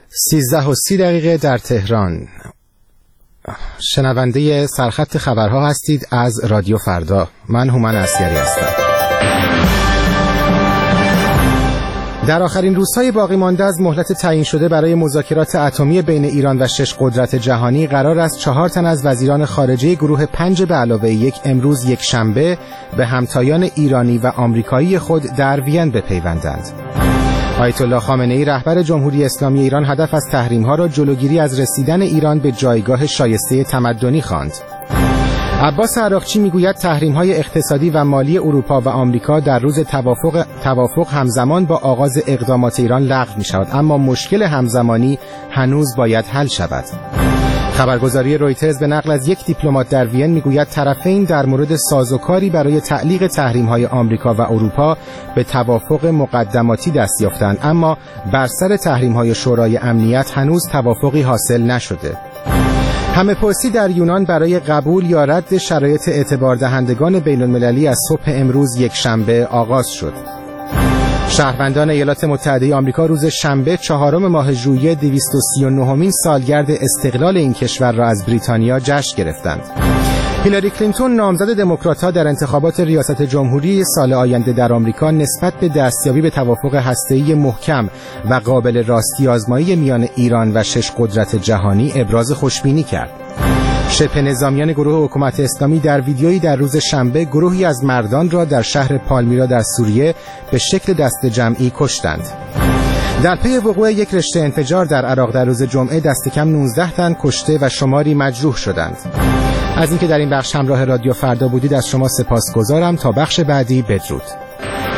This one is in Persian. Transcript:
13:30 در تهران. شنونده سرخط خبرها هستید از رادیو فردا. من هومن اسیری هستم. در آخرین روزهای باقی مانده از مهلت تعیین شده برای مذاکرات اتمی بین ایران و 6 قدرت جهانی قرار است 4 تن از وزیران خارجه گروه 5 به علاوه 1 امروز یک شنبه به همتایان ایرانی و آمریکایی خود در وین بپیوندند. آیت الله خامنه‌ای رهبر جمهوری اسلامی ایران هدف از تحریم‌ها را جلوگیری از رسیدن ایران به جایگاه شایسته تمدنی خواند. عباس عراقچی میگوید تحریم‌های اقتصادی و مالی اروپا و آمریکا در روز توافق همزمان با آغاز اقدامات ایران لغو می‌شود، اما مشکل همزمانی هنوز باید حل شود. خبرگزاری رویترز به نقل از یک دیپلمات در وین میگوید طرفین در مورد سازوکاری برای تعلیق تحریم‌های آمریکا و اروپا به توافق مقدماتی دست یافتند، اما بر سر تحریم‌های شورای امنیت هنوز توافقی حاصل نشده. همه‌پرسی در یونان برای قبول یا رد شرایط اعتبار دهندگان بین‌المللی از صبح امروز یک شنبه آغاز شد. شهروندان ایالات متحده آمریکا روز شنبه 4 ماه ژوئیه 239مین سالگرد استقلال این کشور را از بریتانیا جشن گرفتند. هیلاری کلینتون نامزد دموکرات‌ها در انتخابات ریاست جمهوری سال آینده در آمریکا نسبت به دستیابی به توافق هسته‌ای محکم و قابل راستی آزمایی میان ایران و 6 قدرت جهانی ابراز خوشبینی کرد. شبه نظامیان گروه حکومت اسلامی در ویدیویی در روز شنبه گروهی از مردان را در شهر پالمیرا در سوریه به شکل دست جمعی کشتند. در پی وقوع یک رشته انفجار در عراق در روز جمعه دست کم 19 تن کشته و شماری مجروح شدند. از اینکه در این بخش همراه رادیو فردا بودید از شما سپاسگزارم. تا بخش بعدی بدرود.